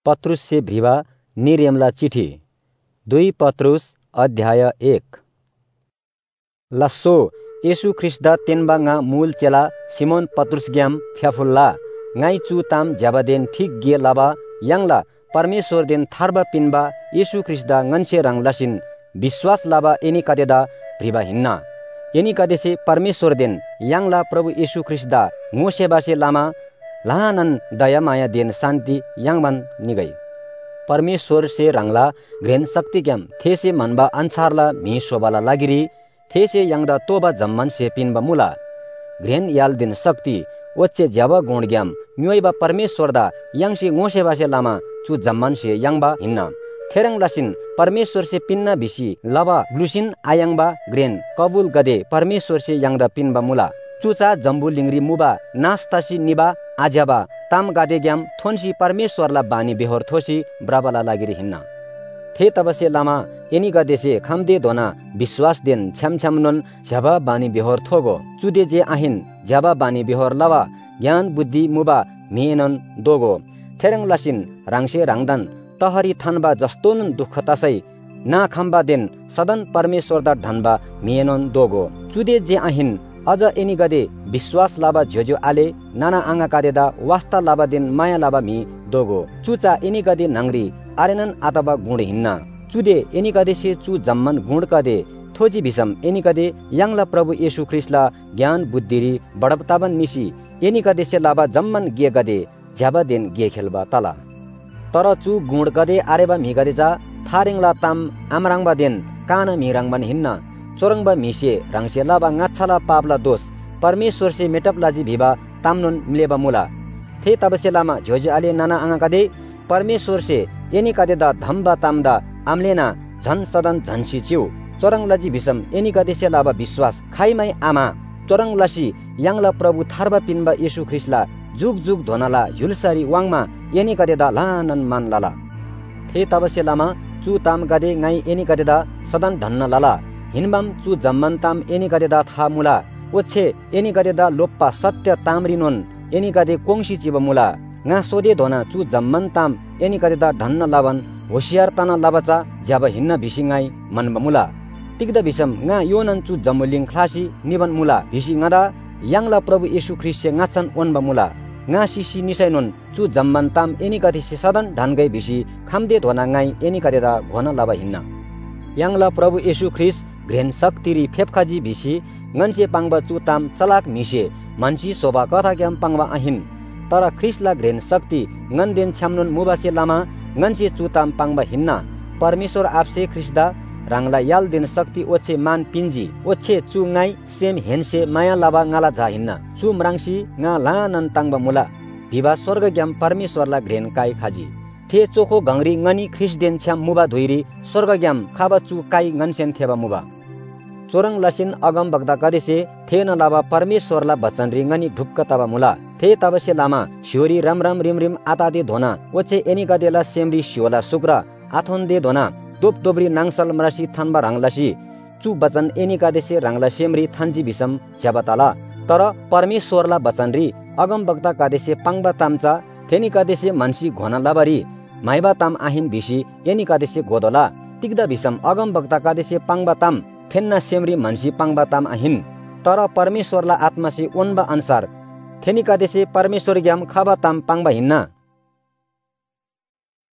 पत्रुस से भ्रिवा निरेमला चिठी 2 पत्रुस अध्याय 1 लस्सो येशु ख्रिस्दा तेनबा nga मूल चेला सिमोन पत्रुस ग्याम फ्याफुल्ला ngai chu tam jabaden ठीक गे लाबा यांगला परमेश्वर देन थारबा पिनबा येशु ख्रिस्दा ngance rang lasin विश्वास लाबा एनी कादेदा भ्रिबा हिन्ना एनी कादेसे परमेश्वर देन यांगला प्रभु येशु ख्रिस्दा ngoसेबासे लामा लाहानन दया माया देन शान्ति यांगबन निगई परमेश्वर से रंगला ग्रेन शक्ति ग्याम थेसे मनबा अंसारला मी सोबाला लागिरी थेसे यांगदा तोबा जम्मन से पिनबा मुला ग्रेन याल दिन शक्ति वच्चे ज्याबा गुण ग्याम न्योइबा परमेश्वर दा यांगसे ngoसेबासे लामा चु जम्मन से यांगबा हिन्ना थेरंग लासिन परमेश्वर से पिन्ना बिसी लबा ग्लुसिन आयांगबा ग्रेन कबूल गदे परमेश्वर से यांगदा पिनबा मुला चुचा जम्बु लिंगरी मुबा नास्तासी निबा आज्याबा ताम गादे ग्याम थोनसी परमेश्वरला बानी बेहोर थोसी ब्राबाला लागिरी हिन्ना थे तबसे लामा एनी गदेसे खामदे दोना विश्वास देन छ्याम छ्याम नन झ्याबा बानी बेहोर थोगो चुदे जे आहिन झ्याबा बानी बेहोर लावा ज्ञान बुद्धि मुबा मेनन दोगो थेरंग लासिन रांगसे रांगदान तहरी थानबा जस्तोन दुख तासै ना खामबा देन सदन परमेश्वर दा धनबा मेनन दोगो चुदे जे आहिन अझ एनी गदे विश्वास लाबा झ्योझ्यो आले नाना आंगा कादेदा वास्ता लाबा दिन माया लाबा मी दोगो चुचा एनी गदे नंगरी आरेनन आतबा गुण हिन्ना चुदे एनी गदे से चु जम्मन गुण कदे थोजी भिसम एनी गदे यांगला प्रभु येशु ख्रिस्टला ज्ञान बुद्धिरी बडपताबन निसी एनी गदे से लाबा जम्मन गे गदे झ्याबा देन गे खेलबा तला तर चु गुण गदे आरेबा मी गदे जा थारेंगला ताम आमरांगबा देन काना मिरांगबन हिन्ना चोरंगबा मिसे रांगसे लाबा ngatsala पापला दोष परमेश्वर से मेटपलाजी भिबा तामनुन मिलेबा मुला थे तबसे लामा झोजे आले नाना आंगा कदे परमेश्वर से एनी कदे दा धम्बा तामदा आमलेना झन सदन झनसी चिउ चोरंगलाजी भिसम एनी कदे से लाबा विश्वास खाइमै आमा चोरंगलासी यांगला प्रभु थारबा पिनबा येशु ख्रिस्टला जुग जुग धोनाला झुलसारी वांगमा एनी कदे दा लानन मान लाला थे तबसे लामा चु ताम गदे ngai एनी कदे दा सदन धन्न लाला हिनबम चु जम्मन ताम एनी गदेदा था मुला ओछे एनी गदेदा लोप्पा सत्य तामरिनोन एनी गदे कोंगसी चिब मुला nga सोदे धोना चु जम्मन ताम एनी गदेदा धन्न लावन होशियार तना लाबचा ज्याब हिन्न भिसिङाई मनब मुला टिकदा भिसम nga योनन चु जम्मुलिङ ख्लासी निबन मुला भिसि ngada यांगला प्रभु येशु ख्रिस्ट से ngaचन ओनब मुला nga सिसी निसैनोन चु जम्मन ताम एनी गदे से सदन ढानगै भिसि खामदे धोना ngai एनी गदेदा घोना लाबा हिन्न यांगला प्रभु येशु ख्रिस्ट ग्रेन शक्तिरी फेपखाजी भिसी ngance पांगबा चुताम चलाक मिसे मानसी शोभा कथा क्याम पांगबा आहिन तर ख्रिस्टला ग्रेन शक्ति nganden छ्यामनुन मुबासे लामा ngance चुताम पांगबा हिन्ना परमेश्वर आपसे ख्रिस्दा रांगला याल दिन शक्ति ओछे मान पिंजी ओछे चु ngai सेम हेनसे माया लाबा ngala जा हिन्ना चु मरांगसी nga लानन तांगबा मुला भिबा स्वर्ग ग्याम परमेश्वरला ग्रेन काई खाजी थे चोखो गंगरी ngani ख्रिस्देन छ्याम मुबा धोइरी स्वर्ग ग्याम खाबा चु काई ngनसेन थेबा मुबा चोरंग लसिन अगम बग्दा कदेसे थे न लाबा परमेश्वरला बचन रिंगनी ढुक्क तबा मुला थे तबसे लामा शिवरी रम रम रिम रिम आतादे धोना ओछे एनी गदेला सेमरी शिवला सुक्रा आथोन दे धोना दोप दोबरी नांगसल मरासी थानबा रांगलासी चु बचन एनी गदेसे रांगला सेमरी थानजी भिसम ज्याबताला तर परमेश्वरला बचन रि अगम बग्दा कदेसे पांगबा तामचा थेनी कदेसे मानसी घोना लाबारी माइबा ताम आहिन भिसी एनी कदेसे गोदोला टिकदा भिसम अगम बग्दा कदेसे पांगबा ताम थेन्ना सेमरी मानसी पांगबा ताम आहिन तर परमेश्वरला आत्मा से ओनबा अनुसार थेनी कदेसे परमेश्वर ग्याम खाबा ताम पांगबा हिन्ना